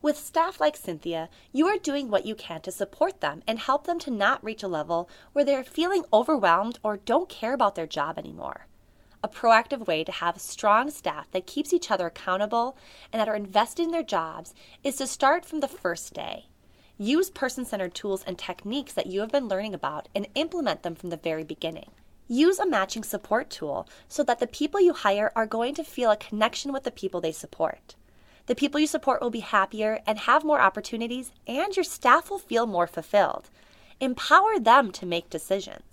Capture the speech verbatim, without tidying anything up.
With staff like Cynthia, you are doing what you can to support them and help them to not reach a level where they are feeling overwhelmed or don't care about their job anymore. A proactive way to have strong staff that keeps each other accountable and that are invested in their jobs is to start from the first day. Use person-centered tools and techniques that you have been learning about and implement them from the very beginning. Use a matching support tool so that the people you hire are going to feel a connection with the people they support. The people you support will be happier and have more opportunities, and your staff will feel more fulfilled. Empower them to make decisions.